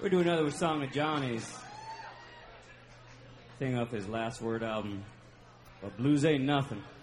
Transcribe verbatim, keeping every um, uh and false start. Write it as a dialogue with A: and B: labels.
A: We're doing another song of Johnny's. Thing off his Last Word album. But blues ain't nothing.